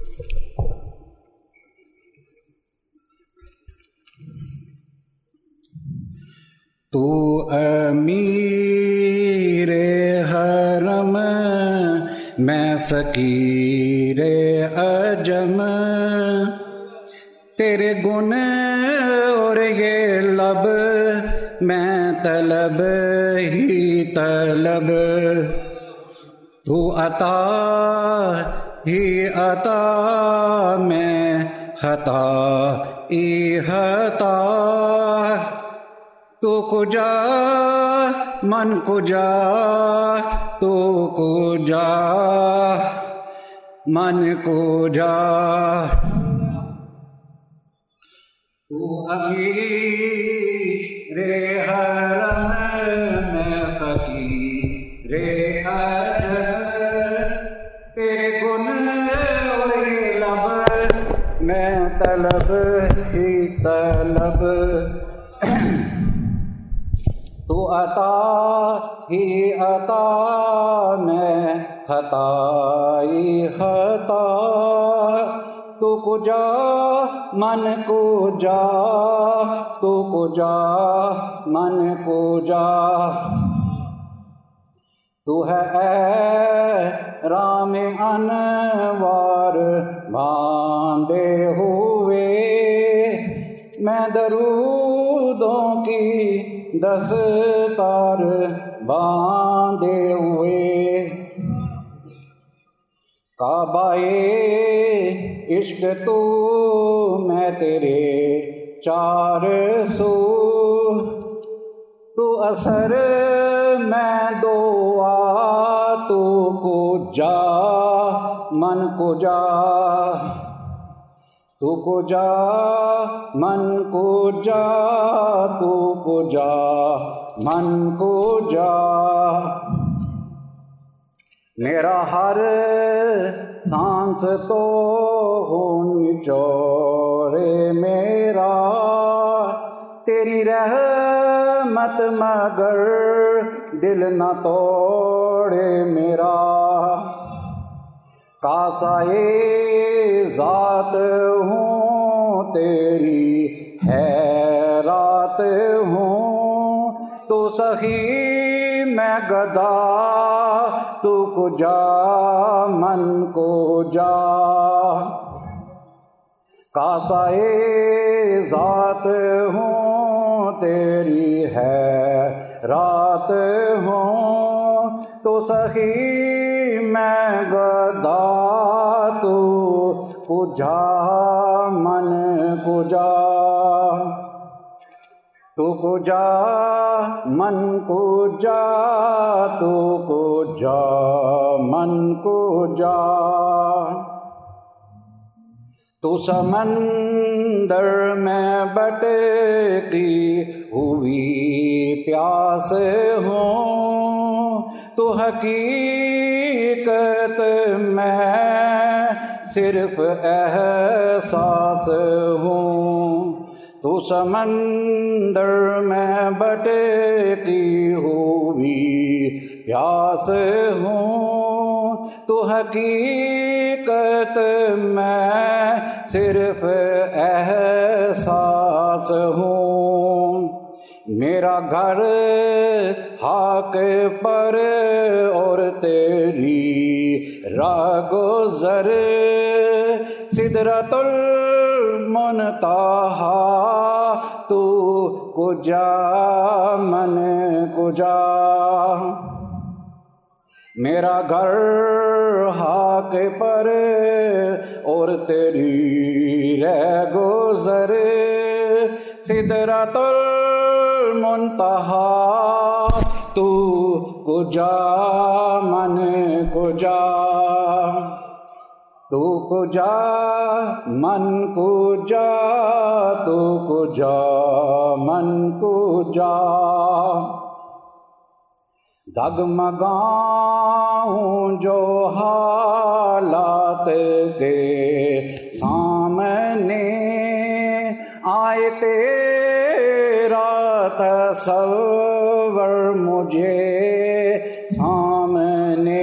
تو امیر حرم میں فقیر عجم، تیرے گن اور یہ لب میں طلب ہی طلب، تو عطا ہی عطا میں خطا ہی خطا، تو کجا من کجا، تو کجا من کجا، تو امیر حرم میں فقیر عجم، تیرے گن اور یہ لب میں طلب ہی طلب، تو عطا ہی عطا میں خطا ہی خطا، تو کجا من کجا، تو کجا من کجا، تو ہے رام انوار باندھے ہوئے، میں درودوں کی دستار باندھے ہوئے، کعبہ عشق تو میں تیرے چار سو، تو اثر میں دعا، تو کجا من کجا، تو کجا من کجا، تو کجا من کجا، میرا ہر سانس تو خون نچوڑے میرا، تیری رحمت مگر دل نہ توڑے میرا، کاسائے ذات ہوں تیری حیرات ہوں، تو سخی میں گدا، تو کجا من کجا، کاسائے ذات ہوں تیری حیرات ہوں، تو سخی میں گدا، تو کجا من کجا، تو کجا من کجا، تو کجا من کجا، تو سمندر میں بٹکی ہوئی پیاس ہوں، تو حقیقت میں صرف احساس ہوں، تو سمندر میں بٹکی ہوئی پیاس ہوں، تو حقیقت میں صرف احساس ہوں. میرا گھر حق پر اور تیری راہ گزر سدرۃ المنتہا تو کجا من کجا. میرا گھر حق پر اور تیری راہ گزر سدرۃ المنتہا تو کجا من کجا. تو کجا من کجا تو کجا من کجا. دگمگاؤں جو حالات کے سامنے آئے تیرا تصور مجھے سامنے.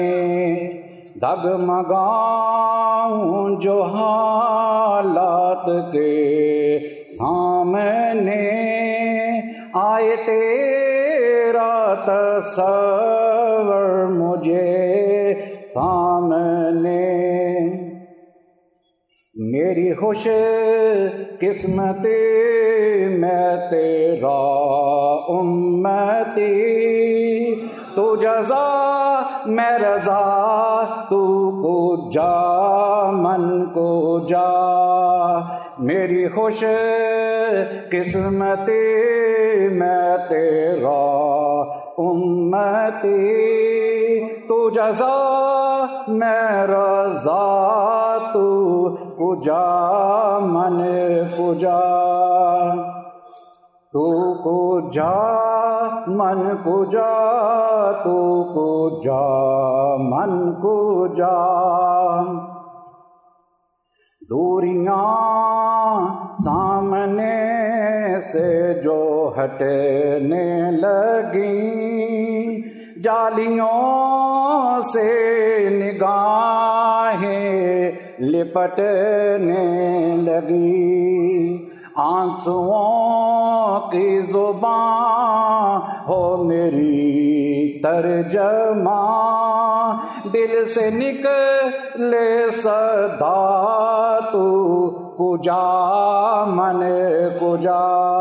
دگمگاؤں جو حالات کے سامنے آئے تیرا تصور مجھے سامنے. میری خوش قسمتی میں تیرا امتی تو جزا میں رضا تو کجا من کجا. میری خوش قسمتی میں تیرا امتی تو جزا میں رضا تو کجا من کجا. تو کجا من کجا تو کجا من کجا. دوریاں سامنے سے جو ہٹنے لگیں جالیوں سے نگاہیں لپٹنے لگی. آنسوؤں کی زبان ہو میری ترجمان دل سے نکلے صدا تو کجا من کجا.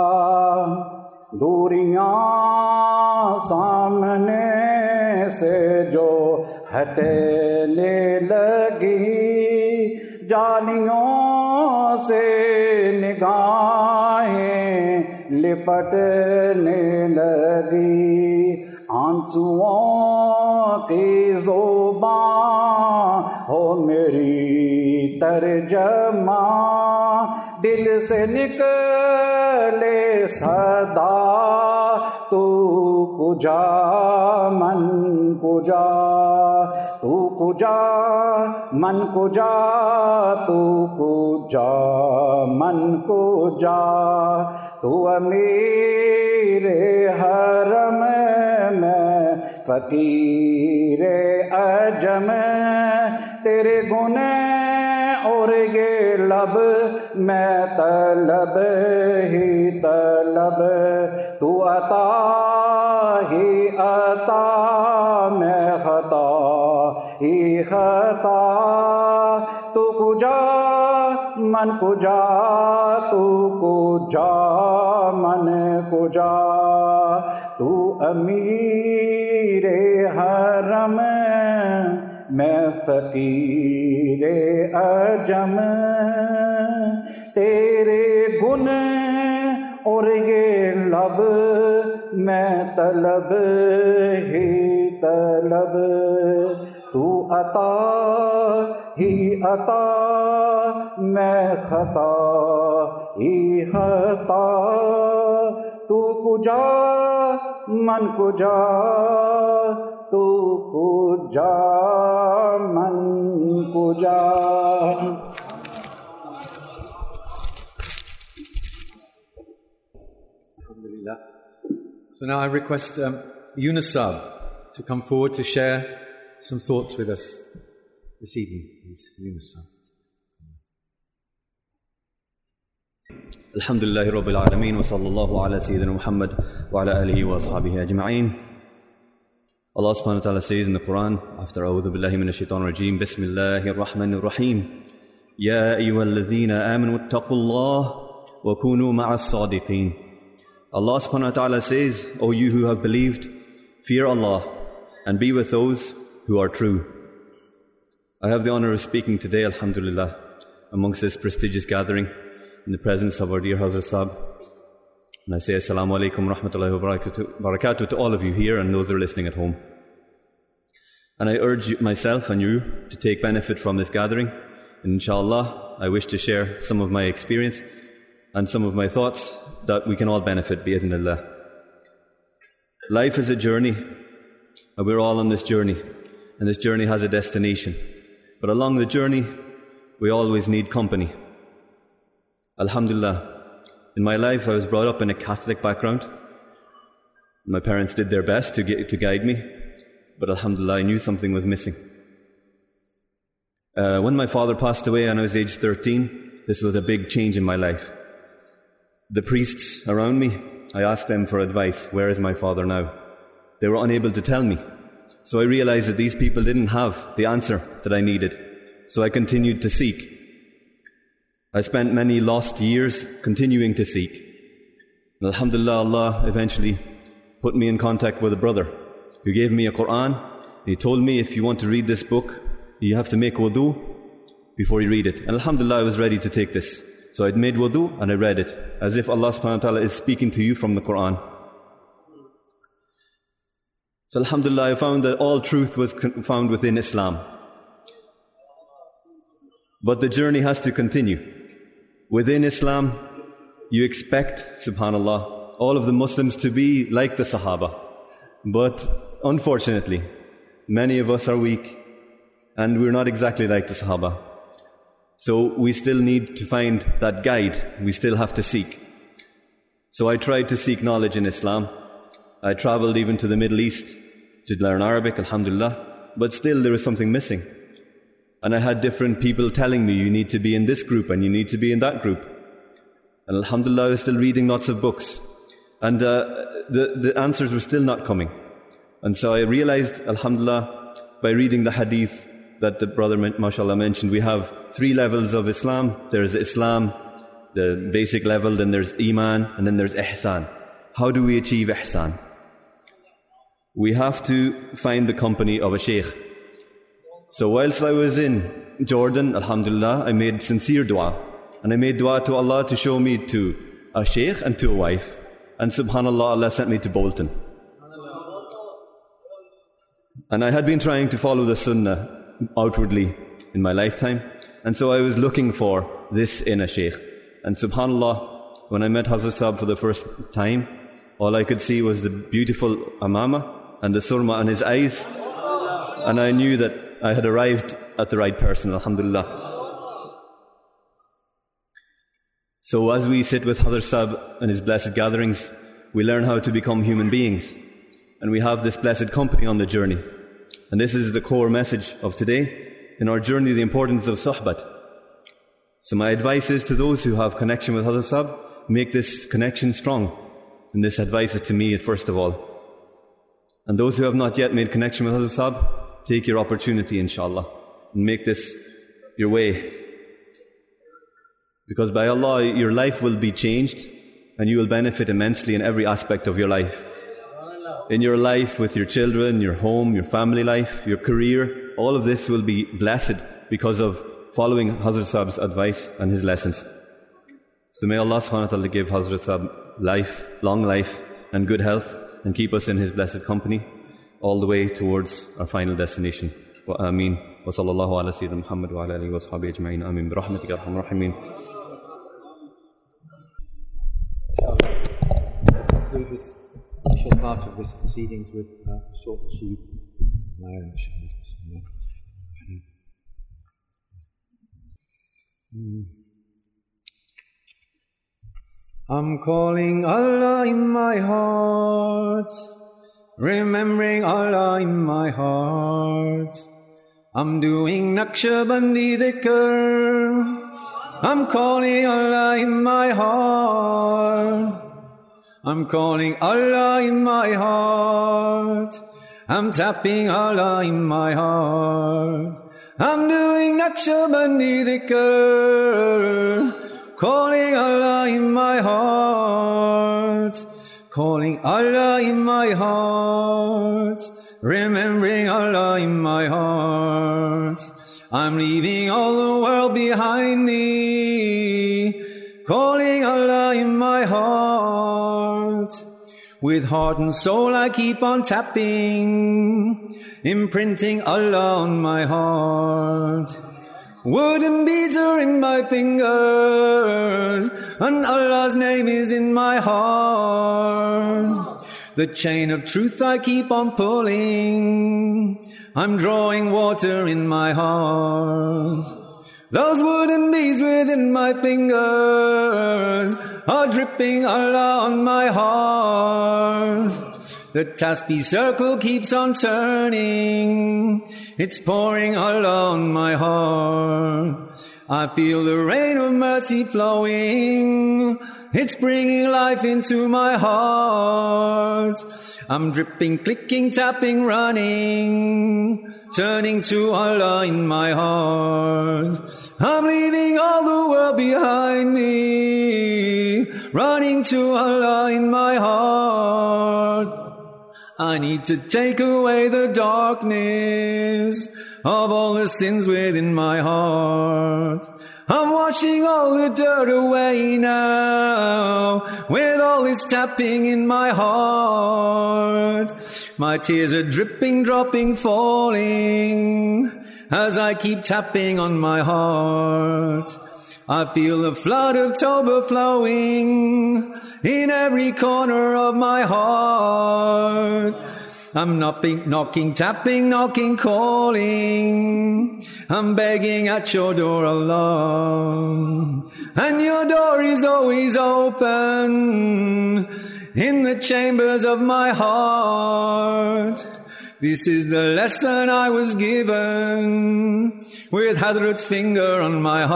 دوریاں سامنے سے جو ہٹنے لگی جالیوں سے نگاہیں لپٹنے لگی. آنسوؤں کی زبان ہو میری ترجمان دل سے نکلے صدا تو کجا من کجا. تو کجا من کجا تو کجا من کجا. تو امیر حرم میں فقیر عجم تیرے گنہ اور یہ لب میں طلب ہی طلب. تو عطا ہی عطا میں خطا ہی خطا. تو کجا من کجا تو کجا من کجا. تو امیر حرم میں فقیر عجم تیرے گنہ اور یہ لب میں طلب ہی طلب. تو عطا ہی عطا میں خطا ہی خطا. تو کجا من کجا تو کجا من کجا. Alhamdulillah. So now I request Yunus Saab to come forward to share some thoughts with us. this evening, please, Yunus. Alhamdulillahi Rabbil Alameen wa sallallahu ala Sayyidina Muhammad wa ala alihi wa ashabihi ajma'een. Allah subhanahu wa ta'ala says in the Quran, after A'udhu billahi minash shaitanir rajeem, Bismillahir Rahmanir Rahim, Ya ayyuhalladhina amanu ittaqullah wa kunu ma'as sadiqeen. Allah subhanahu wa ta'ala says, O you who have believed, fear Allah and be with those who are true. I have the honor of speaking today, alhamdulillah, amongst this prestigious gathering in the presence of our dear Hazrat Sahib. And I say assalamu alaikum rahmatullahi wa barakatuh to all of you here and those who are listening at home. And I urge myself and you to take benefit from this gathering. And inshallah, I wish to share some of my experience and some of my thoughts that we can all benefit, bi-idhnillah. Life is a journey, and we're all on this journey. And this journey has a destination. But along the journey, we always need company. Alhamdulillah. In my life, I was brought up in a Catholic background. My parents did their best to guide me, but alhamdulillah, I knew something was missing. When my father passed away and I was age 13, this was a big change in my life. The priests around me, I asked them for advice. Where is my father now? They were unable to tell me. So I realized that these people didn't have the answer that I needed. So I continued to seek. I spent many lost years continuing to seek. And alhamdulillah, Allah eventually put me in contact with a brother who gave me a Quran. He told me, if you want to read this book, you have to make wudu before you read it. And alhamdulillah, I was ready to take this. So I'd made wudu and I read it, as if Allah subhanahu wa ta'ala is speaking to you from the Quran. So alhamdulillah, I found that all truth was found within Islam. But the journey has to continue. Within Islam, you expect, subhanallah, all of the Muslims to be like the Sahaba. But unfortunately, many of us are weak and we're not exactly like the Sahaba. So we still need to find that guide. We still have to seek. So I tried to seek knowledge in Islam. I traveled even to the Middle East to learn Arabic, alhamdulillah. But still there was something missing. And I had different people telling me, you need to be in this group and you need to be in that group. And alhamdulillah, I was still reading lots of books. And the answers were still not coming. And so I realized, alhamdulillah, by reading the hadith that the brother, mashallah, mentioned, we have 3 levels of Islam. There's Islam, the basic level, then there's Iman, and then there's Ihsan. How do we achieve Ihsan? We have to find the company of a sheikh. So whilst I was in Jordan, alhamdulillah, I made sincere dua. And I made dua to Allah to show me to a sheikh and to a wife. And subhanallah, Allah sent me to Bolton. And I had been trying to follow the sunnah outwardly in my lifetime. And so I was looking for this in a sheikh. And subhanallah, when I met Hazrat Sahib for the first time, all I could see was the beautiful amama and the surma on his eyes. And I knew that I had arrived at the right person, alhamdulillah. So as we sit with Hazrat Sahib and his blessed gatherings, we learn how to become human beings. And we have this blessed company on the journey. And this is the core message of today. In our journey, the importance of suhbat. So my advice is to those who have connection with Hazrat Sahib, make this connection strong. And this advice is to me first of all. And those who have not yet made connection with Hazrat Sahib, take your opportunity, inshallah, and make this your way. Because by Allah, your life will be changed and you will benefit immensely in every aspect of your life. In your life, with your children, your home, your family life, your career, all of this will be blessed because of following Hazrat Sahib's advice and his lessons. So may Allah subhanahu wa ta'ala give Hazrat Sahib life, long life and good health, and keep us in his blessed company all the way towards our final destination. Wa ameen. Wa sallallahu ala sayyidina Muhammad wa ala alihi wa sahbihi ajma'in. Ameen. Bi rahmatika arhamar rahimin. Conclude this initial part of this proceedings with a short nasheed. My own nasheed. I'm calling Allah in my heart, remembering Allah in my heart. I'm doing Naqshbandi dhikr. I'm calling Allah in my heart. I'm calling Allah in my heart. I'm tapping Allah in my heart. I'm doing Naqshbandi dhikr. Calling Allah in my heart. Calling Allah in my heart. Remembering Allah in my heart. I'm leaving all the world behind me. Calling Allah in my heart. With heart and soul I keep on tapping, imprinting Allah on my heart. Wooden beads are in my fingers, and Allah's name is in my heart. The chain of truth I keep on pulling, I'm drawing water in my heart. Those wooden beads within my fingers are dripping Allah on my heart. The tasbih circle keeps on turning, it's pouring Allah on my heart. I feel the rain of mercy flowing, it's bringing life into my heart. I'm dripping, clicking, tapping, running, turning to Allah in my heart. I'm leaving all the world behind me, running to Allah in my heart. I need to take away the darkness of all the sins within my heart. I'm washing all the dirt away now, with all this tapping in my heart. My tears are dripping, dropping, falling, as I keep tapping on my heart. I feel the flood of Tawbah flowing in every corner of my heart. I'm knocking, tapping, calling. I'm begging at your door, Allah. And your door is always open in the chambers of my heart. This is the lesson I was given with Hadrat's finger on my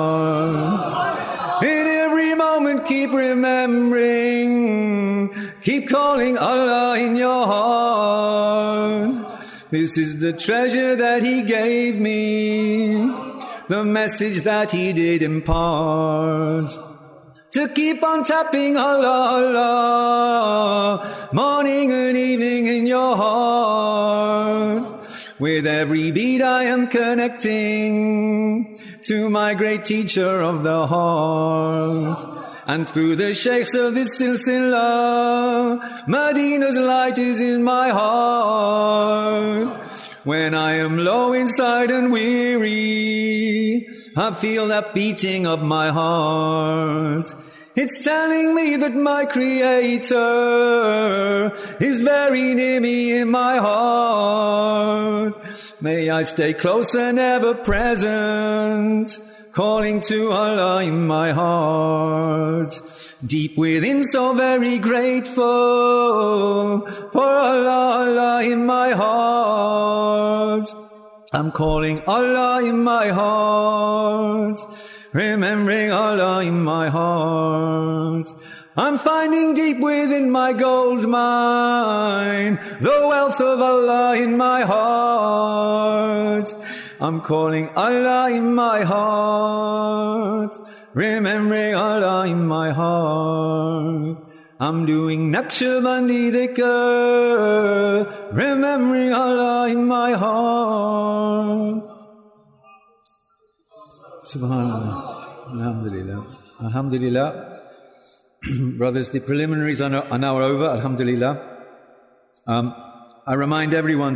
heart. In every moment keep remembering, keep calling Allah in your heart. This is the treasure that He gave me, the message that He did impart. To keep on tapping Allah, Allah, morning and evening in your heart. With every beat I am connecting to my great teacher of the heart. And through the sheikhs of this silsila, Madina's light is in my heart. When I am low inside and weary, I feel that beating of my heart. It's telling me that my Creator is very near me in my heart. May I stay close and ever present, calling to Allah in my heart. Deep within, so very grateful for Allah, Allah in my heart. I'm calling Allah in my heart, remembering Allah in my heart. I'm finding deep within my gold mine the wealth of Allah in my heart. I'm calling Allah in my heart, remembering Allah in my heart. I'm doing Naqshbandi dhikr, remembering Allah in my heart. Subhanallah. Alhamdulillah. Alhamdulillah. Brothers, the preliminaries are now over. Alhamdulillah. I remind everyone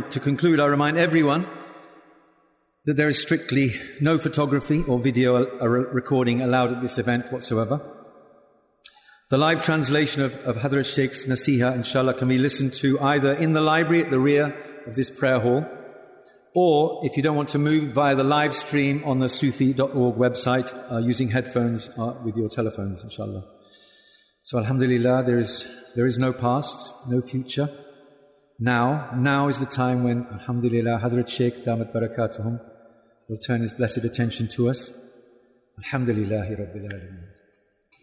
that there is strictly no photography or video recording allowed at this event whatsoever. The live translation of Hadrat Sheikh's Nasiha, inshallah, can be listened to either in the library at the rear of this prayer hall, or if you don't want to move, via the live stream on the Sufi.org website using headphones with your telephones, inshallah. So alhamdulillah, there is no past, no future. Now is the time when, alhamdulillah, Hazrat Shaykh Damat Barakatuhum will turn his blessed attention to us. Alhamdulillahi Rabbil Alameen.